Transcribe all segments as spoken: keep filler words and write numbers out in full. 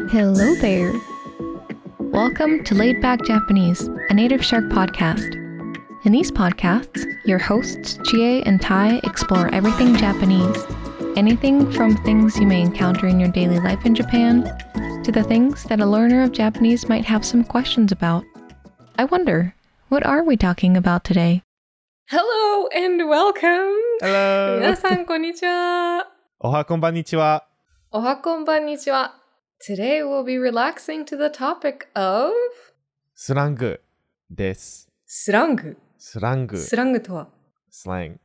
Hello there. Welcome to Laid Back Japanese, a Native Shark podcast. In these podcasts, your hosts Chie and Tai explore everything Japanese, anything from things you may encounter in your daily life in Japan to the things that a learner of Japanese might have some questions about. I wonder, what are we talking about today? Hello and welcome! Hello! 皆さんこんにちは。 おはこんばんにちは。 おはこんばんにちは。Today we'll be relaxing to the topic of スラングです。 スラング。 スラング。 スラングとは slang.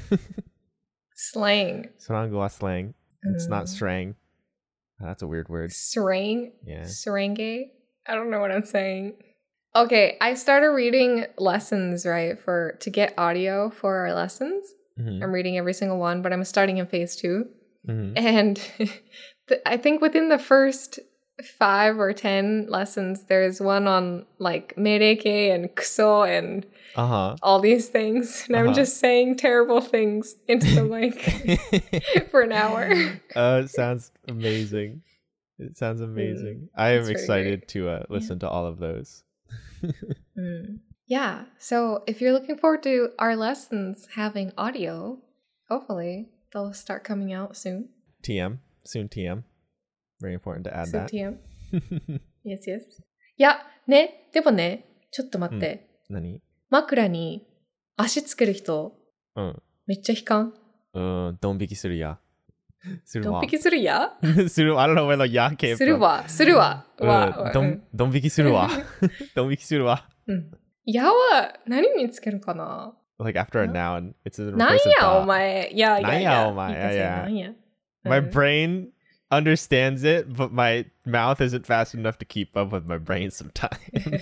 slang. スラングは slang. It's not slang. That's a weird word. Srang? Yeah. Srange? I don't know what I'm saying. Okay, I started reading lessons, right, for to get audio for our lessons. Mm-hmm. I'm reading every single one, but I'm starting in phase two. Mm-hmm. And th- I think within the first five or ten lessons, there's one on like mereke and kuso and uh-huh. all these things. And uh-huh. I'm just saying terrible things into the mic for an hour. Uh, it sounds amazing. It sounds amazing. Mm, I am excited to uh, listen yeah. to all of those. mm. Yeah. So if you're looking forward to our lessons having audio, hopefully they'll start coming out soon. T M. Soon T M. Very important to add soon that. T M. Yes, yes. いや、ね、でもね、ちょっと待って。 うん、何？ 枕に足つける人、 うん、 めっちゃ悲観。 うん、ドン引きするや。するわ。 ドン引きするやするわ。I don't know where the ya came from. するわ。するわ。 わ。ドン、ドン引きするわ。ドン引きするわ。 うん。やは何につけるかな Like after a noun, it's a なん replace や of お前。いやいやいや。 なんやお前。いやなんや。 My brain understands it, but my mouth isn't fast enough to keep up with my brain sometimes.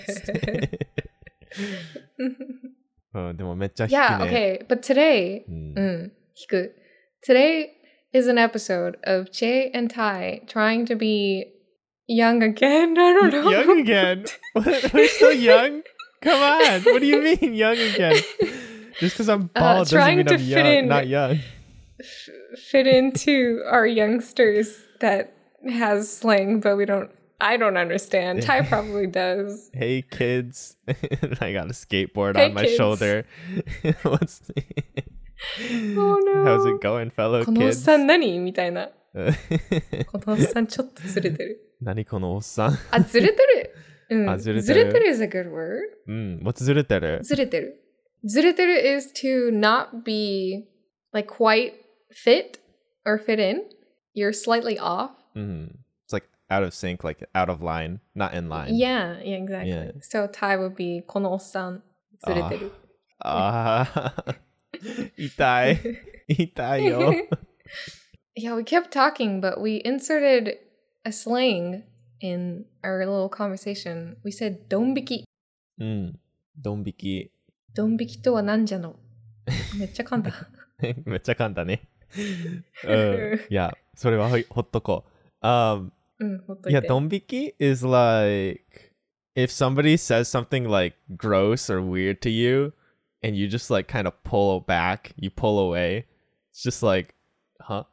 うん、でもめっちゃ引くね。 Yeah, okay. But today, うん、引く。Today is an episode of Che and Tai trying to be young again. I don't know. Young again? We're still young? Come on. What do you mean young again? Just because I'm bald uh, doesn't mean I'm young, in, not young. F- fit into our youngsters that has slang, but we don't, I don't understand. Tai probably does. Hey kids. I got a skateboard hey, on my kids. shoulder. What's Oh no. How's it going, fellow このおっ kids? さん何みたいな。このおっさんちょっとずれてる。 何このおっさんあ、ずれてる。うん。 あ、ずれてる。 ずれてる is a good word. うん。What's ずれてる？ ずれてる。ずれてる is to not be like quite fit or fit in. You're slightly off. Mm-hmm. It's like out of sync, like out of line, not in line. Yeah, yeah, exactly. Yeah. So Tai would be このおっさんずれてる。 ああ。痛い。痛いよ。 Yeah, we kept talking, but we inserted a slang in our little conversation. We said ドン引き。 うん。ドン引き。 ドン引きとは何じゃのめっちゃ噛んだ。 めっちゃ噛んだね。うん。いや、それはほほっとこう。Um, うん、ほっといて。 いや、ドン引き is like if somebody says something like gross or weird to you and you just like kind of pull back, you pull away. It's just like, huh?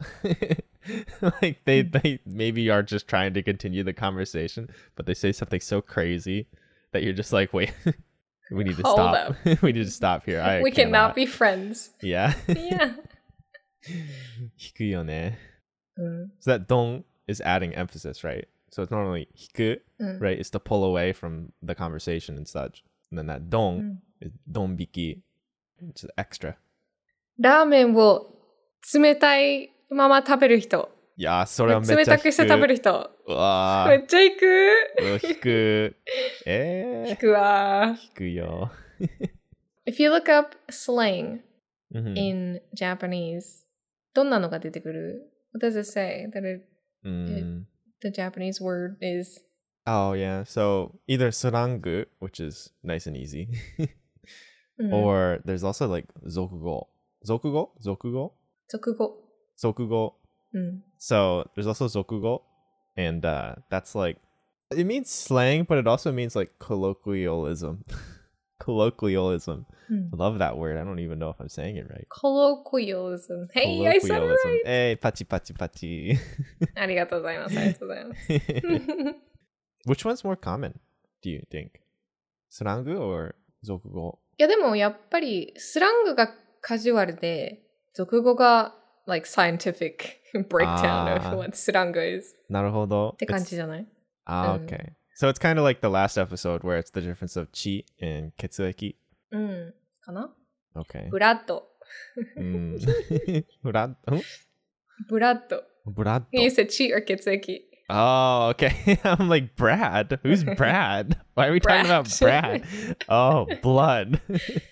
Like they, they maybe are just trying to continue the conversation, but they say something so crazy that you're just like, wait, we need to Hold stop. up. We need to stop here. I we cannot cannot be friends. Yeah. Yeah. 引くよね。 Mm. So that ドン is adding emphasis, right? So it's normally 引く, mm. right? It's to pull away from the conversation and such. And then that ドン mm. is ドン引き. It's extra. ラーメンを冷たいまま食べる人。 いや、それはめっちゃ引く。 冷たくして食べる人。 うわめっちゃ引く。 引く。えー、 引くわ。 引くよ。 If you look up slang mm-hmm. in Japanese, どんなのが出てくる? What does it say? That it, mm. it, the Japanese word is... Oh, yeah. So either スラング, which is nice and easy. mm. Or there's also like 俗語. 俗語? 俗語? 俗語. 俗語. Mm. So there's also 俗語. And uh, that's like, it means slang, but it also means like colloquialism. Colloquialism. Mm. I love that word. I don't even know if I'm saying it right. Colloquialism. Hey, I said it right. Hey, pachi pachi pachi. ありがとうございます。ありがとうございます。 Which one's more common, do you think? スラング or 俗語？ いやでもやっぱりスラングがカジュアルで、俗語が like scientific breakdown of what スラング is. なるほど。 って感じじゃない？ Ah, okay. So it's kind of like the last episode where it's the difference of 血 and 血液。 うん。かな？ Okay. ブラッド。 うん。ブラッド？ ブラッド。 ブラッド。 You said 血 or 血液。 Oh, okay. I'm like, Brad? Who's Brad? Why are we talking about Brad? Oh, blood.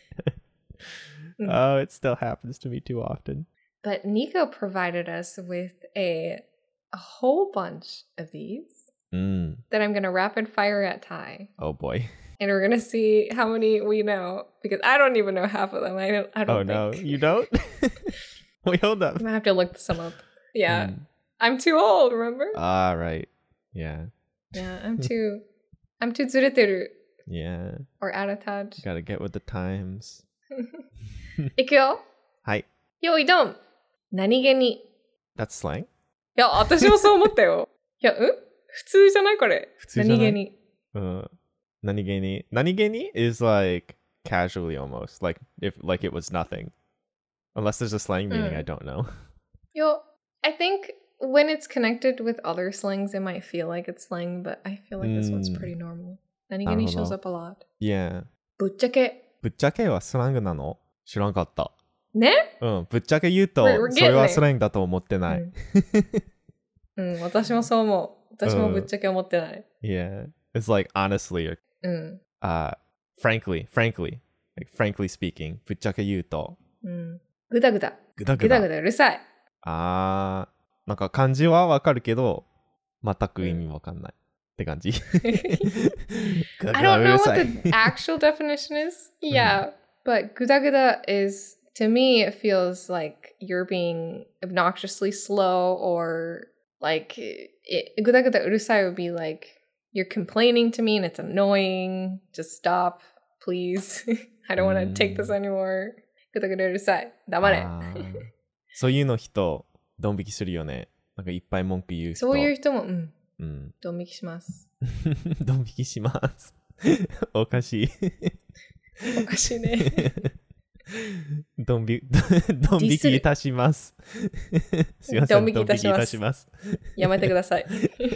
Oh, it still happens to me too often. But Nico provided us with a, a whole bunch of these mm. that I'm going to rapid fire at Ty. Oh, boy. And we're going to see how many we know. Because I don't even know half of them. I don't, I don't Oh, think. no. You don't? Wait, hold up. I'm going to have to look some up. Yeah. Mm. I'm too old, remember? Ah, right. Yeah. Yeah, I'm too... I'm too ずれてる. Yeah. Or out of touch. Gotta get with the times. いくよ。 はい。 よいどん。何気に。 That's slang? いや、私もそう思ったよ。いや、うん普通じゃないこれ。 普通じゃない？ 何気に。 Uh, 何気に。何気に is like casually almost. Like if like it was nothing. Unless there's a slang meaning, I don't know. Yo, I think when it's connected with other slangs, it might feel like it's slang, but I feel like this one's pretty normal. 何気に shows up a lot. Yeah. ぶっちゃけ。 ぶっちゃけはスラングなの？知らんかった。 ね？ うん、ぶっちゃけ言うと、それはスラングだと思ってない。 うん、私もそう思う。私もぶっちゃけ思ってない。 Yeah. It's like honestly, うん。 uh, frankly, frankly, like frankly speaking, ぶっちゃけ言うと、 うん。ぐだぐだ。 ぐだぐだ。 ぐだぐだうるさい。 あー、なんか漢字はわかるけど、全く意味わかんない。って感じ。 I don't know what the actual definition is. Yeah, but ぐだぐだ is, to me, it feels like you're being obnoxiously slow or like, it, ぐだぐだうるさい would be like, you're complaining to me and it's annoying. Just stop, please. I don't want to take this anymore. ぐだぐだうるさい。黙れ。 そういうの人、ドン引きするよね。なんかいっぱい文句言う人。 そういう人も、うん。 うん、 ドン引きします。 ドン引きします。おかしい。 おかしいね。 ドンび、ドン引きいたします。すいません、ドン引きいたします。 やめてください。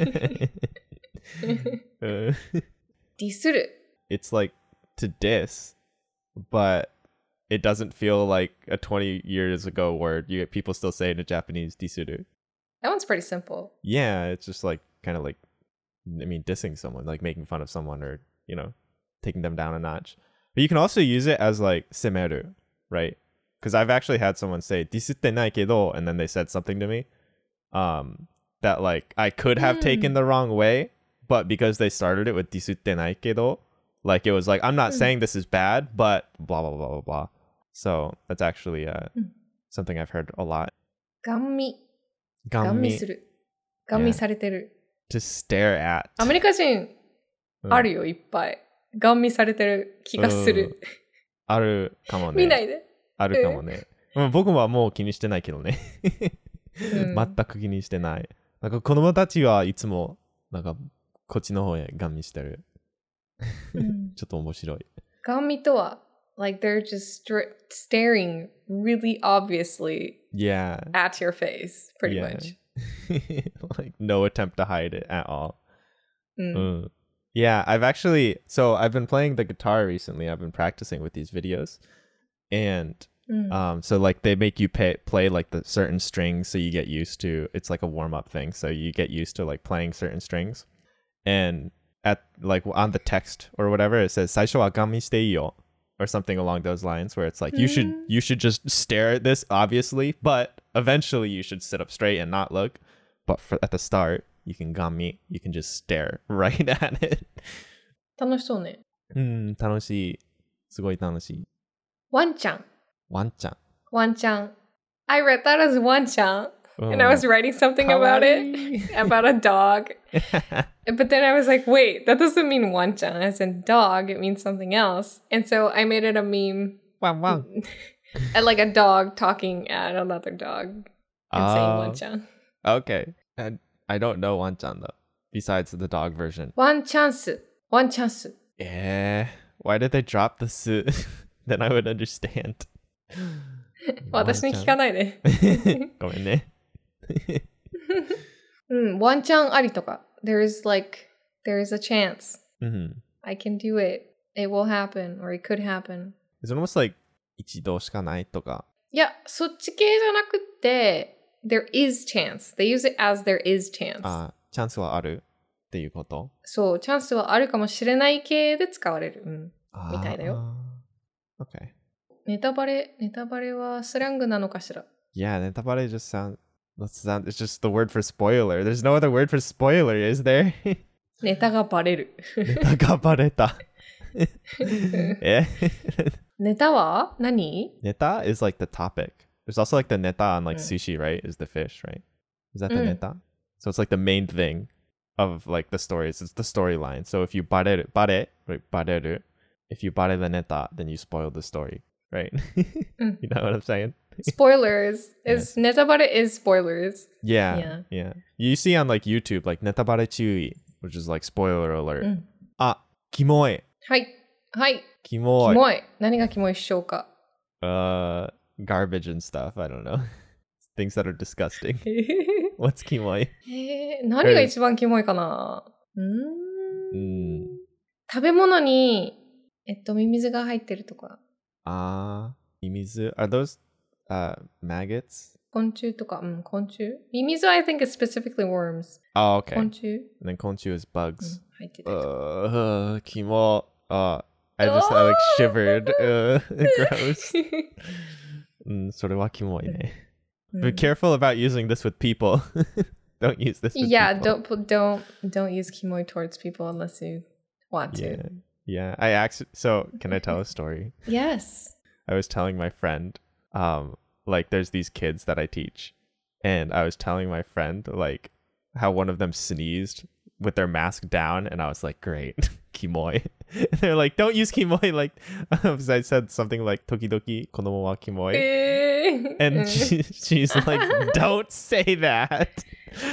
ディスる。 It's like to diss, but it doesn't feel like a twenty years ago word. You get people still say in a Japanese, ディスる. That one's pretty simple. Yeah, it's just like kind of like, I mean, dissing someone, like making fun of someone or, you know, taking them down a notch. But you can also use it as like 責める, right? Because I've actually had someone say ディスってないけど, and then they said something to me um, that like I could have mm. taken the wrong way, but because they started it with ディスってないけど, like it was like, I'm not mm. saying this is bad, but blah, blah, blah, blah, blah. So that's actually uh, mm. something I've heard a lot. ガン見。 ガン見する。ガン見されてる。 To stare at. アメリカ人、あるよ、いっぱい。ガン見されてる気がする。 あるかもね。 見ないで。 あるかもね。うん、僕はもう気にしてないけどね。全く気にしてない。なんか子供たちはいつも、なんかこっちの方へガン見してる。ちょっと面白い。 ガン見とは、like they're just st- staring really obviously yeah. at your face, pretty yeah. much. Like no attempt to hide it at all. Mm. Mm. Yeah, I've actually, so I've been playing the guitar recently. I've been practicing with these videos. And mm. um, so like they make you pay, play like the certain strings so you get used to, it's like a warm-up thing. So you get used to like playing certain strings. And at like on the text or whatever, it says 最初はガン見していいよ or something along those lines where it's like, mm. you should you should just stare at this, obviously, but eventually you should sit up straight and not look. But for, at the start, you can gami, you can just stare right at it. 楽しそうね。 うん、楽しい。すごい楽しい。 ワンちゃん。 ワンちゃん。 ワンちゃん。I read that as ワンちゃん。 and I was writing something about it, about a dog. But then I was like, wait, that doesn't mean wanchan as in dog. It means something else. And so I made it a meme. Wow, wow. And like a dog talking at another dog and uh, saying wanchan. Okay. And I don't know wanchan though, besides the dog version. Wanchansu. Wanchansu. Yeah. Why did they drop the su? Then I would understand. 私に聞かないで。 ごめんね。 うん、ワンチャンありとか。There is like, there is a chance. Mm-hmm. I can do it. It will happen or it could happen. It's almost like 一度しかないとか。 いや、そっち系じゃなくて、there is chance. They use it as there is chance. あ、チャンスはあるっていうこと？ そう、チャンスはあるかもしれない系で使われる。うん。みたいだよ。 Okay. ネタバレ、ネタバレはスラングなのかしら？ Yeah, ネタバレ just sound, sound, it's just the word for spoiler. There's no other word for spoiler, is there? ネタがバレる。 ネタがバレた。えネタは何？ ネタ is like the topic. There's also like the neta on like sushi, right? Is the fish, right? Is that the mm. neta? So it's like the main thing of like the stories. It's the storyline. So if you bareru, bare, right, bareru, if you bare the neta, then you spoil the story, right? mm. You know what I'm saying? Spoilers. Is yes. Netabare is spoilers. Yeah, yeah. Yeah. You see on like YouTube, like netabare chūi, which is like spoiler alert. Mm. Ah, kimoi. はい。はい。 キモい。 キモい。何がキモいでしょうか？ Uh, garbage and stuff. I don't know. Things that are disgusting. What's キモい？ えー、何が一番キモいかな？うーん。 うん。 食べ物に、えっと、ミミズが入ってるとか。 あー、ミミズ Are those, uh, maggots? 昆虫とか、うん、昆虫。ミミズ I think is specifically worms. Oh, okay. 昆虫。 And then 昆虫 is bugs. うん、入ってたりとか。 Uh, キモ。Uh, I just I, like shivered. Uh, gross. うん、それはキモいね。Be careful about using this with people. Don't use this with yeah, people. don't don't don't use kimoi towards people unless you want to. Yeah. Yeah. I actually so can I tell a story? Yes. I was telling my friend, um, like there's these kids that I teach, and I was telling my friend like how one of them sneezed with their mask down, and I was like, great, kimoi. And they're like, don't use kimoi, like because I said something like tokidoki kodomo wa kimoi. And she, she's like, don't say that.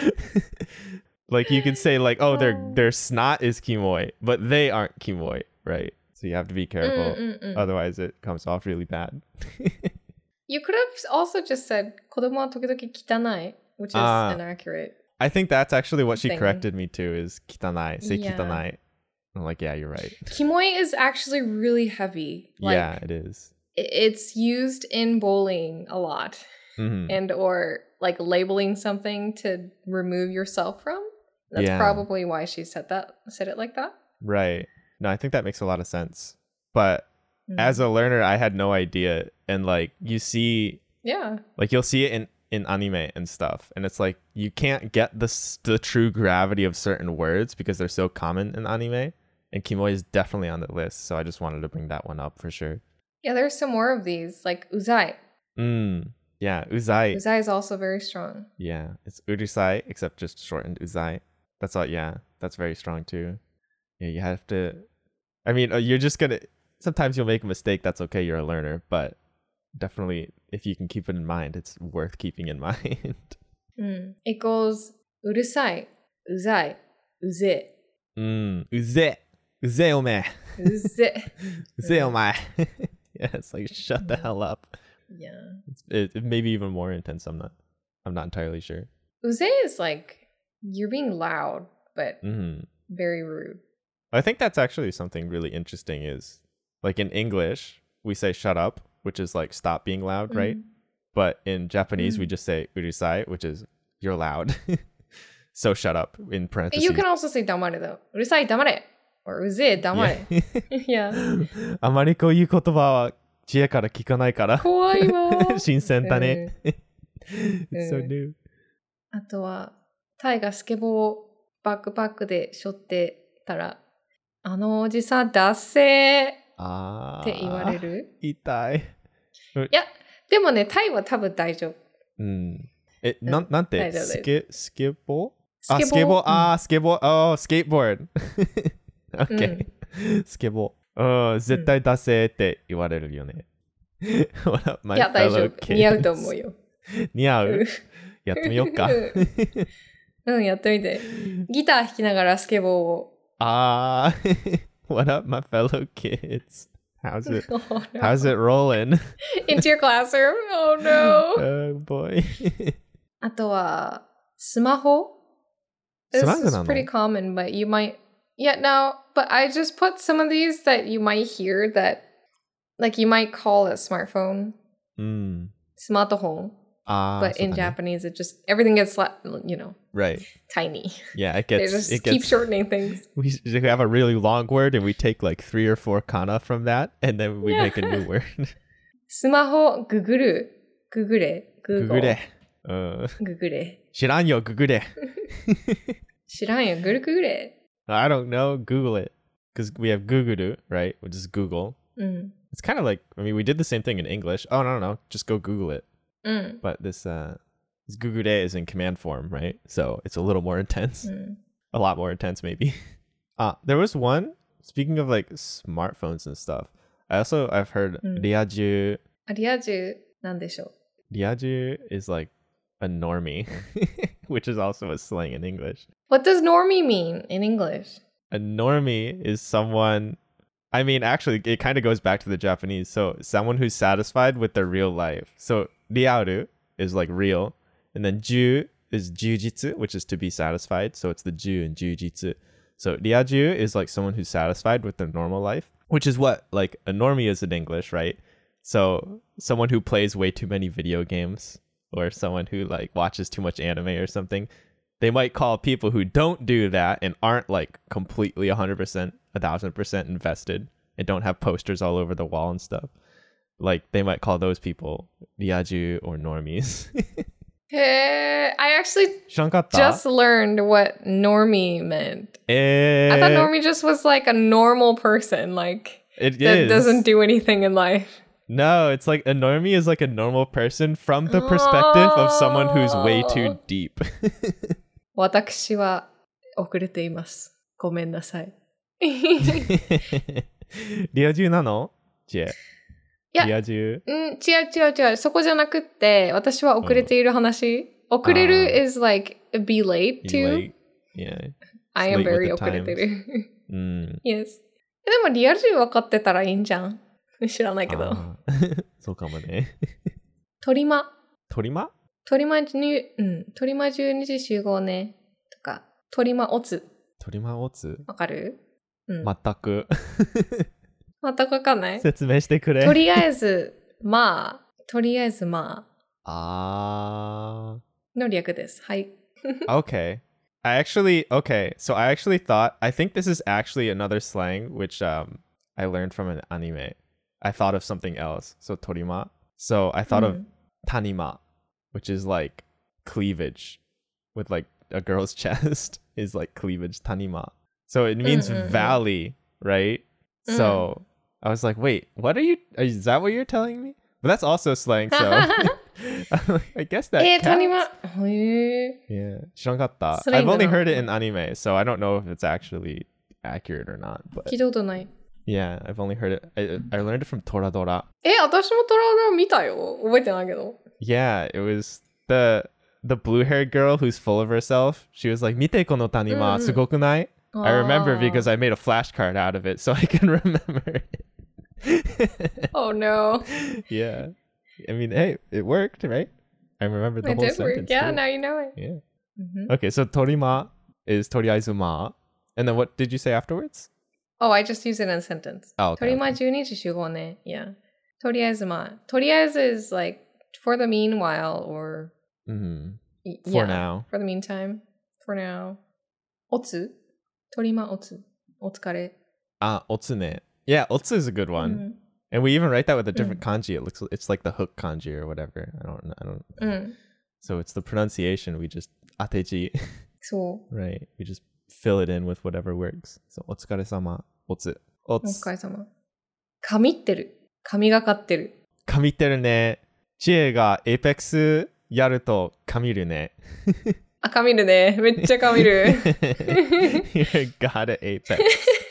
Like you could say like, oh, their their snot is kimoi, but they aren't kimoi, right? So you have to be careful. Mm, mm, mm. Otherwise it comes off really bad. You could have also just said kodomo wa tokidoki kitanai, which is uh, inaccurate. I think that's actually what she thing. corrected me to is kitanai. Say yeah. kitanai. I'm like, yeah, you're right. Kimoi is actually really heavy. Like, yeah, it is. It's used in bowling a lot. Mm-hmm. And or like labeling something to remove yourself from. That's yeah. probably why she said that, said it like that. Right. No, I think that makes a lot of sense. But mm-hmm. as a learner, I had no idea. And like you see, yeah, like you'll see it in, in anime and stuff. And it's like, you can't get the, the true gravity of certain words because they're so common in anime. And kimoi is definitely on the list. So I just wanted to bring that one up for sure. Yeah, there's some more of these, like uzai. Mm, yeah, uzai. Uzai is also very strong. Yeah, it's urusai, except just shortened uzai. That's all, yeah, that's very strong too. Yeah, you have to, I mean, you're just gonna, sometimes you'll make a mistake, that's okay, you're a learner, but definitely, if you can keep it in mind, it's worth keeping in mind. Mm. It goes urusai, uzai, uze. Mm, uze. Uze ome. Uze. Uze ome. Yeah, it's like, shut the hell up. Yeah. It's, it, it may be even more intense, I'm not, I'm not entirely sure. Uze is like, you're being loud, but mm-hmm. very rude. I think that's actually something really interesting is, like in English, we say shut up, which is like stop being loud, mm-hmm. right? But in Japanese, mm-hmm. we just say urusai, which is you're loud. So shut up in parentheses. You can also say damare though. Urusai damare. Or uze damare. Yeah. あまりこういう言葉は知恵から聞かないから。 怖いわ。 新鮮だね。It's so new. あとは、タイがスケボーバックパックで背負ってたら、あのおじさんダッセーって言われる。 痛い。 いや、でもね、タイは多分大丈夫。 うん。 え、な、なんて大丈夫スケ、スケボースケボーあ、スケボー。 うんあー、スケボー。Oh, skateboard. う Okay. んスケボー。うん、絶対出せって言われるよね。What up, い my や、大丈 fellow 夫。似合うと思 kids? うよ。 似合ううんやってみようか。 うん、やってみて。ギター弾きながらスケボーを。 あー、What up, my fellow kids? How's it, Oh, no. how's it rolling? Into your classroom? Oh no. Oh boy. あとは、スマホ This スラング is なの pretty common, but you might... Yeah, no, but I just put some of these that you might hear that, like you might call a smartphone, うん。 スマートフォン. あー、 But in そうだね Japanese, it just, everything gets, la- you know, Right. tiny. Yeah, it They gets, just it keep gets, shortening things. we have a really long word and we take like three or four kana from that and then we Yeah. make a new word. スマホ、ググる。ググれ。 ググれ。うん。 ググれ。 知らんよ、ググれ。 知らんよ。グルググれ。 I don't know, Google it. Because we have Guguru, right? Which is Google. うん。 It's kind of like, I mean, we did the same thing in English. Oh, no, no, no. Just go Google it. うん。 But this, uh, this Gugure is in command form, right? So it's a little more intense. うん。 A lot more intense, maybe. uh, there was one, speaking of like smartphones and stuff. I also, I've heard Mm. Riaju. あリア充なんでしょう Riaju is like a normie, which is also a slang in English. What does normie mean in English? A normie is someone, I mean, actually, it kind of goes back to the Japanese. So, someone who's satisfied with their real life. So, riaru is like real. And then ju is jujitsu, which is to be satisfied. So, it's the ju in jujitsu. So, riaju is like someone who's satisfied with their normal life, which is what like a normie is in English, right? So, someone who plays way too many video games or someone who like watches too much anime or something. They might call people who don't do that and aren't like completely one hundred percent, one thousand percent invested and don't have posters all over the wall and stuff. Like they might call those people riaju or normies. Hey, I actually 知らんかった? just learned what normie meant. えー I thought normie just was like a normal person, like It that is. doesn't do anything in life. No, it's like a normie is like a normal person from the perspective of someone who's way Oh. too deep. 私は遅れています。ごめんなさい。 リア充なの？ジェ。 いやリア充？ うん、違う違う違う。そこじゃなくって、私は遅れている話。遅れる is like be late You too. late? Yeah. I am late with very the 遅れてる。 うん。 yes. でもリア充分かってたらいいんじゃん。知らないけど。 あーそうかもね。 鳥間。 鳥間？ 鳥間に、うん。鳥間じゅうにじ集合ね。とか、鳥間オツ。 鳥間オツ？ わかる？うん。 全く。 全くわかんない説明してくれ。 とりあえず、まあ。とりあえず、まああ。の略です。はい。 ー。Okay. I actually, okay. So I actually thought, I think this is actually another slang which um I learned from an anime. I thought of something else. So torima. So I thought of Mm. tanima, which is like cleavage with like a girl's chest is like cleavage, tanima. So it means Mm, mm, mm. valley, right? So I was like, wait, what are you, is that what you're telling me? But that's also slang, so I guess that えー、 counts. 鳥間。へえ。 Yeah, 知らんかった. それいい I've んだな。 only heard it in anime, so I don't know if it's actually accurate or not. But 聞いたことない。 yeah, I've only heard it. I, I learned it from Toradora. え、私もトラウラ見たよ。覚えてないけど。 Yeah, it was the the blue-haired girl who's full of herself. She was like, "Mite kono tanima, Mm, mm. sugokunai?" I remember Ah. because I made a flashcard out of it, so I can remember it. Oh no. Yeah, I mean, hey, it worked, right? I remember the It whole did work. sentence. Yeah, too. now you know it. Yeah. Mhm. Okay, so torima is toriaizu ma, and then what did you say afterwards? Oh, I just used it in a sentence. Oh, okay. 鳥間じゅうにじ集合ね。Yeah. とりあえずまあ。とりあえず is like for the meanwhile or Mm-hmm. y- For yeah, now. For the meantime. For now. おつ鳥間おつお疲れ。 Ah, otsune. Yeah, otsu is a good one. うん。 And we even write that with a different kanji. It looks it's like the hook kanji or whatever. I don't I don't うん。 So it's the pronunciation. We just ateji, そう right? We just fill it in with whatever works. So otsukare-sama, otsu. お Ots. 疲れ様。髪ってる。髪がかってる。 Kamiteru ne. Chie ga Apex やると噛みるね。 あ、噛みるね。めっちゃ噛みる。 You're god at Apex.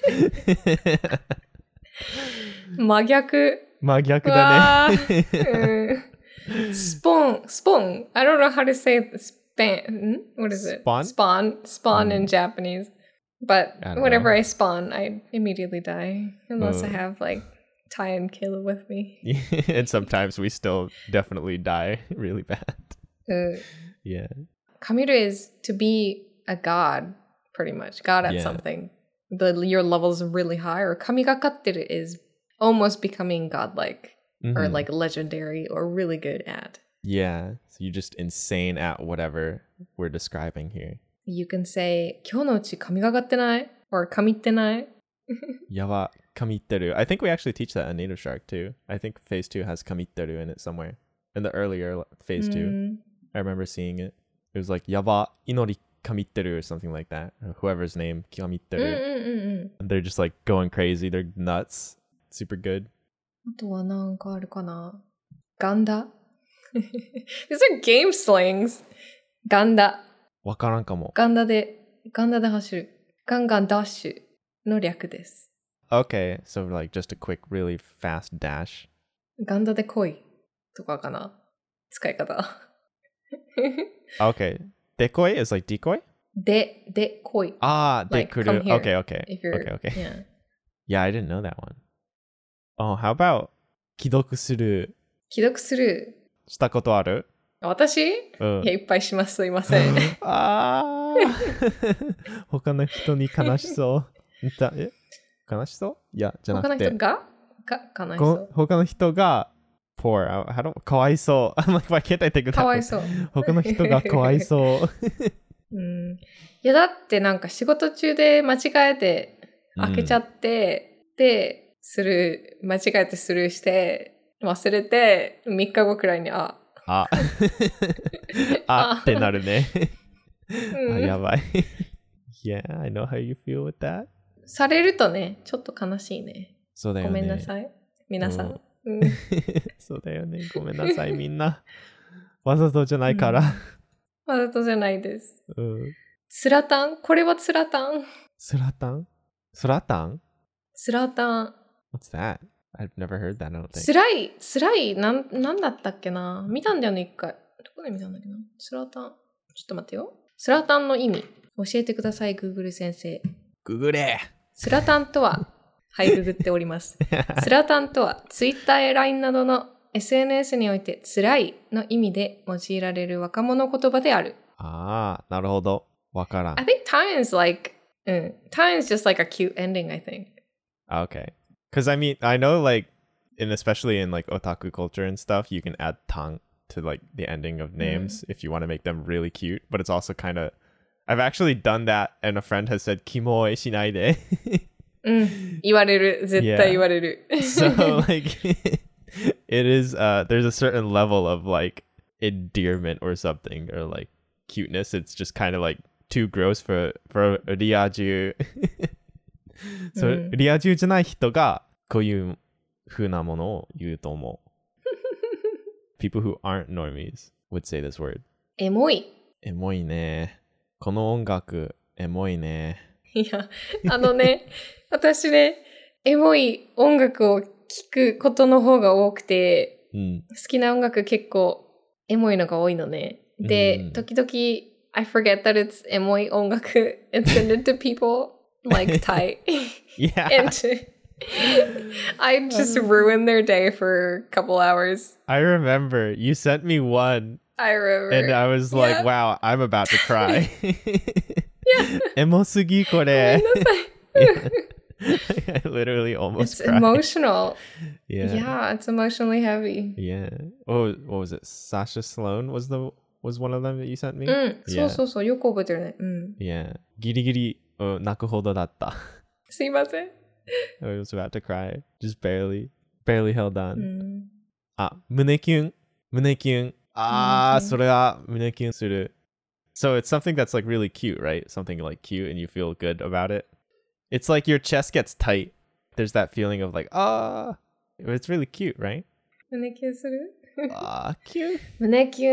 真逆。 真逆だね。 うん、スポン、スポン。I don't know how to say span. What is it? Spawn? Spawn. Spawn in Japanese. But I don't whenever know. I spawn, I immediately die. Unless I Uh. have like tie and kill with me. And sometimes we still definitely die really bad. Uh, Yeah. Kamiru is to be a god, pretty much. God at Yeah. something. The your level is really high. Or kamigakatteru is almost becoming godlike. Or Mhm. like legendary or really good at. Yeah. So you're just insane at whatever we're describing here. You can say, 今日のうち髪がかってない or 髪ってない Yawa kamitteru. I think we actually teach that in Native Shark too. I think phase two has kamitteru in it somewhere. In the earlier phase two. Mm. I remember seeing it. It was like Yaba inori kamitteru or something like that. Or whoever's name kamitteru. うんうんうんうん And they're just like going crazy. They're nuts. Super good. あとはなんかあるかなガンダ These are game slangs. ガンダ。 わからんかも。 ガンダで、ガンダで走る。ガンガンダッシュの略です。 Okay, so like just a quick, really fast dash. ガンダで来いとかかな使い方。 Okay. Decoy is like decoy? で、で来い。 Ah, Like, dekuru. come here Okay, okay. If you're, Okay, okay. Yeah. Yeah, I didn't know that one. Oh, how about 既読する既読する。 したことある私、 うんいや、いっぱいします。すいません。 あー他の人に悲しそうだえ悲しそういやじゃな他のくて人がが悲しそこう。 他の人が poor I, I don't かわいそう I'm like why can't I think of that かわいそう。 他の人がかわいそううん、いやだってなんか仕事中で間違えて開けちゃって、うん、でスルー間違えてスルーして忘れてみっかごくらいにあああってなるね、 うん、 あやばいYeah, I know how you feel with that されるとねちょっと悲しいねそうだよねごめんなさい皆さん、うんうん、そうだよねごめんなさいみんなわざとじゃないから、 うん、わざとじゃないです、 うん、 スラタンこれはスラタンスラタンスラタンスラタン What's that? I've never heard that, I don't think. スライ、スライ、なん、なんだったっけな見たんだよね、一回。どこで見たんだっけなスラタン。ちょっと待ってよ。スラタンの意味、教えてください、Google 先生。 ググれスラタンとは、はい、ググっております。スラタンとは、Twitter や ライン などの エスエヌエス において、辛いの意味で用いられる若者言葉である。 ああ、なるほど。わからん。 I think time is like, うん。time is just like a cute ending, I think. Okay. Because I mean, I know like, and especially in like otaku culture and stuff, you can add tang to like the ending of names mm. if you want to make them really cute. But it's also kind of, I've actually done that, and a friend has said "kimoe shinai de." うん、言われる。絶対言われる。 So like, it is. Uh, there's a certain level of like endearment or something, or like cuteness. It's just kind of like too gross for for riaju. So、うん、リア充じゃない人がこういう風なものを言うと思う。People who aren't normies would say this word. エモい。 エモいね。この音楽、エモいね。 いや、あのね、私ね、エモい音楽を聴くことの方が多くて、うん、好きな音楽結構エモいのが多いのね。で、うん、時々 I forget that it's エモい音楽 and send it to people.Like tight. Yeah. And I just ruined their day for a couple hours. I remember you sent me one. I remember. And I was like, yeah. wow, I'm about to cry. Yeah. エモすぎこれ。I literally almost It's cried. emotional. Yeah. Yeah, it's emotionally heavy. Yeah. Oh, what was it? Sasha Sloan was the was one of them that you sent me? うん、そうそうそう、よく覚えてるね。うん。 Yeah. ギリギリ泣くほどだった。 すいません。 I was about to cry. Just barely, barely held on. うん、 あ、胸キュン。胸キュン。あー、それは胸キュンする。So it's something that's like really cute, right? Something like cute and you feel good about it. It's like your chest gets tight. There's that feeling of like, ah, it's really cute, right? 胸キュンするあー、キュン。 胸キュン。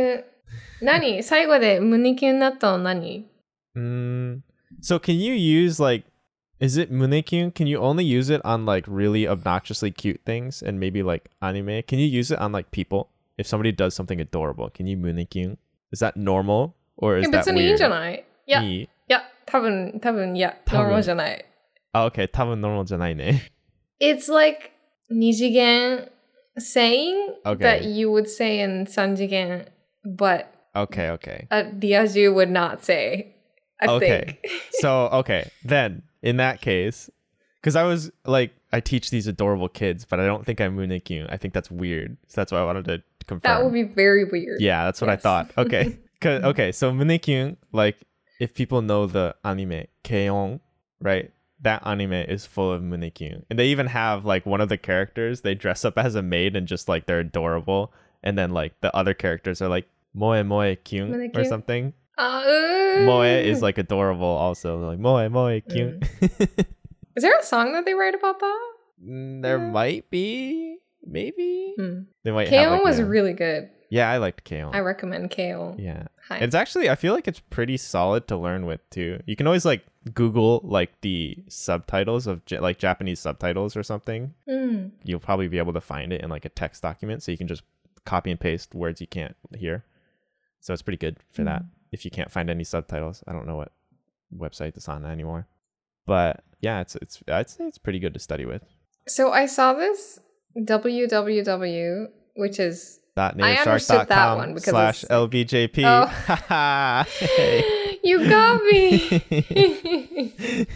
何最後で胸キュンになったの何 Mm, so can you use like, is it munekyun? Can you only use it on like really obnoxiously cute things and maybe like anime? Can you use it on like people? If somebody does something adorable, can you munekyun? Is that normal or is え that 別にいいん weird? じゃないいや、いいいや、多分、多分、いや、 多分 normal じゃない。 Oh, okay, 多分 normal じゃないね。 It's like 二次元 saying Okay. that you would say in 三次元, but Okay, okay. a Diaju would not say, I Okay. think. So, okay, then in that case, because I was like, I teach these adorable kids, but I don't think I'm munekyun. I think that's weird. So that's why I wanted to confirm. That would be very weird. Yeah, that's what I Yes. thought. Okay. 'Cause- okay, so munekyun, like, if people know the anime, Keion, right? That anime is full of munekyun. And they even have, like, one of the characters, they dress up as a maid and just, like, they're adorable. And then, like, the other characters are, like, moe moe kyun or Munekyun? something. Uh, ooh. Moe is, like, adorable also. Like, moe moe kyun. Is there a song that they write about that? Mm, there Yeah. might be. Maybe. Hmm. They might have, K O like, was yeah. really good. Yeah, I liked Keion. I recommend K O. Yeah. Hi. It's actually, I feel like it's pretty solid to learn with too. You can always like Google like the subtitles of ja- like Japanese subtitles or something. Mm. You'll probably be able to find it in like a text document. So you can just copy and paste words you can't hear. So it's pretty good for that. If you can't find any subtitles, I don't know what website it's on anymore. But yeah, it's, it's, I'd say it's pretty good to study with. So I saw this W W W, which is Dot I understood that one because slash it's- L B J P. Oh. Hey. You got me.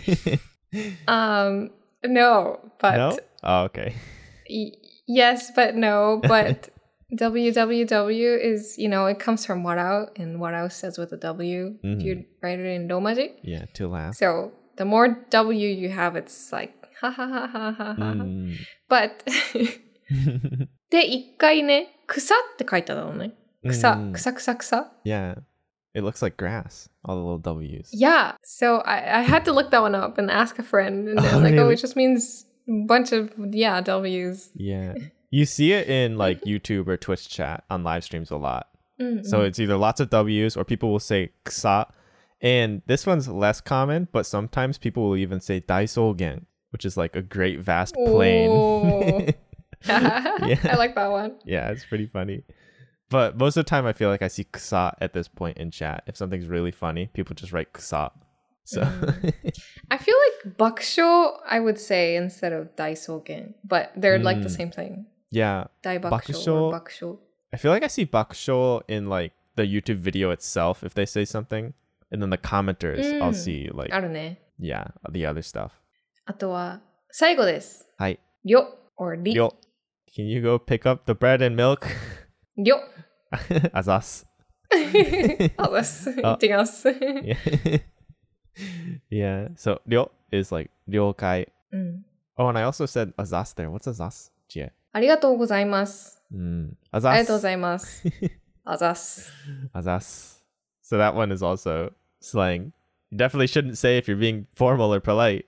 um, no, but No? Oh, okay. y- yes, but no, but W W W is, you know, it comes from warao, and warao says with a W if you write it in Romaji. Yeah, to laugh. So the more W you have, it's like ha ha ha ha ha ha. Mm. But で一回ね、草って書いてあったのね。草、 うん草草草。 Yeah. It looks like grass. All the little W's. Yeah. So I, I had to look that one up and ask a friend. And they're Oh, like, oh, really? it just means a bunch of, yeah, W's. Yeah. You see it in like YouTube or Twitch chat on live streams a lot. Mm-mm. So it's either lots of W's or people will say ksa. And this one's less common, but sometimes people will even say daisogen, which is like a great vast plain. Oh. Yeah. I like that one. Yeah, it's pretty funny. But most of the time I feel like I see ksa at this point in chat. If something's really funny, people just write ksa. So I feel like bakusho, I would say instead of daisogen, but they're like the Mm. same thing. yeah. Daibakusho or bakusho. I feel like I see bakusho in like the YouTube video itself if they say something. And then the commenters, I'll Mm. see like, あるね。 yeah, the other stuff. あとは、最後です。 はい。 りょ or り。 Yo, can you go pick up the bread and milk? りょ。 Azas. あざっす。行ってきます。 Yeah. Yeah. So, ryo is like ryokai. うん。 Oh, and I also said azas there. What's azas? Jie. ありがとうございます。 Mm. ありがとうご Azas. ざいます。あざっす。 Azas. So that one is also slang. You definitely shouldn't say if you're being formal or polite.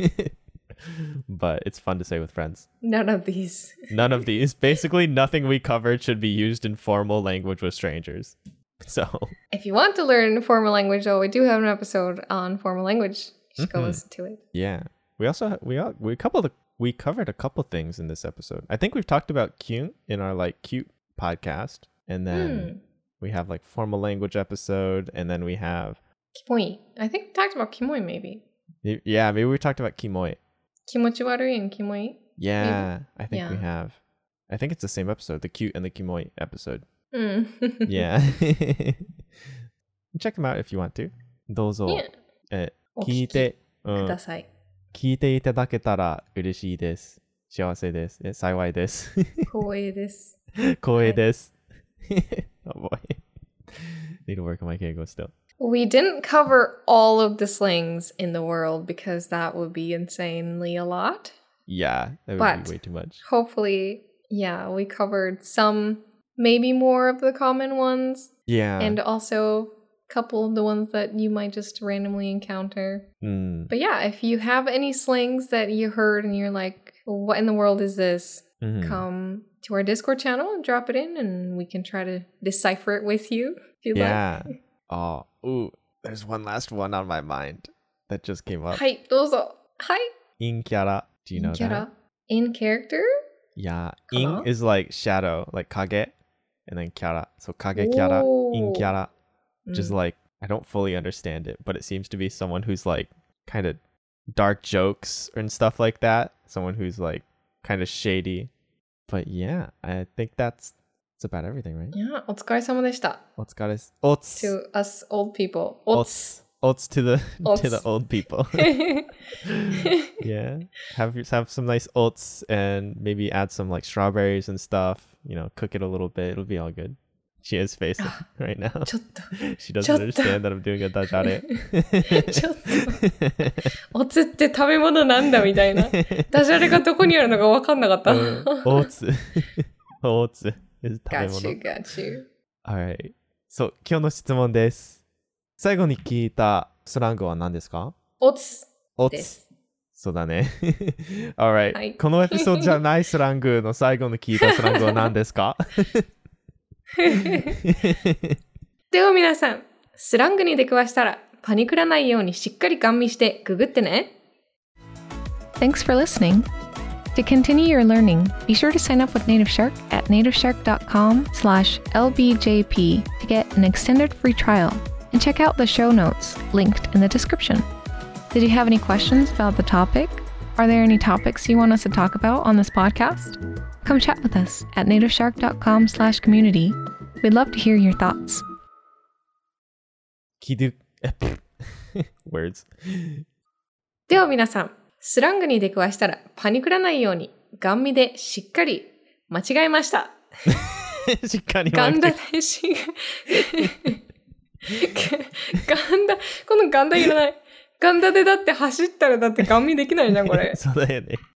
But it's fun to say with friends. None of these. None of these. Basically, nothing we covered should be used in formal language with strangers. So, If you want to learn formal language, though, we do have an episode on formal language. You should go Mhm. listen to it. yeah. We also we all, we coupled we covered a couple things in this episode. I think we've talked about cute in our like cute podcast, and then Hmm. we have like formal language episode, and then we have Kimoi. I think we talked about kimoi, maybe. yeah maybe we talked about kimoi. Kimochi warui and kimoi. Yeah, I think we Yeah. have. I think it's the same episode, the cute and the kimoi episode. Mm. Yeah. Check them out if you want to. どうぞ、 Yeah. えお聞いて、うんください。 聞いていただけたら嬉しいです。幸せです。え幸いです。 光栄です。 光栄です。Oh boy. Need to work on my keigo still. We didn't cover all of the slangs in the world because that would be insanely a lot. Yeah, that would But- be way too much. Hopefully, yeah, we covered some, maybe more of the common ones, Yeah. and also a couple of the ones that you might just randomly encounter. Mm, But yeah, if you have any slangs that you heard and you're like, what in the world is this? Mhm. Come to our Discord channel and drop it in, and we can try to decipher it with you if you'd Yeah. like. Oh, ooh, there's one last one on my mind that just came up. はい、どうぞ。はい。 In Kyara. Do you know In that? In character? Yeah. Kana? In is like shadow, like kage, and then kyara. So kage kyara, in Oh. kyara. Just Mm. like, I don't fully understand it, but it seems to be someone who's like kind of dark jokes and stuff like that. Someone who's like kind of shady. But yeah, I think that's, that's about everything, right? Yeah, お疲れ様でした。 Otsukares. Ots. To us old people. Ots. Ots to the Ots. to the old people. Yeah. Have your- have some nice oats and maybe add some like strawberries and stuff. You know, cook it a little bit. It'll be all good. She is facing right now. ちょっと。 She doesn't ちょっと。 understand that I'm doing a dajare. ちょっと。おつって食べ物なんだみたいな。ダジャレがどこにあるのか分かんなかった。 オーツ。オーツ is 食べ Got 物。 you, got you. Alright. そう、今日の質問です。最後に聞いたスラングは何ですか？ おつオツ。 です。 そうだね。Alright、 はいこのエピソードじゃないスラングの最後に聞いたスラングは何ですか？ では皆さん、スラングに出くわしたらパニクらないようにしっかりガン見してググってね。 Thanks for listening. To continue your learning, be sure to sign up with Native Shark at nativeshark.com slash lbjp to get an extended free trial, and check out the show notes linked in the description. Did you have any questions about the topic? Are there any topics you want us to talk about on this podcast? Come chat with us at nativeshark.com slash community. We'd love to hear your thoughts. Kidu words. では皆さん、スラングに出くわしたらパニクらないようにガン見でしっかり間違えました。 しっかりガンダでしガンダ、このガンダいらない。ガンダでだって走ったらだってガン見できないじゃんこれ。 そうだよね。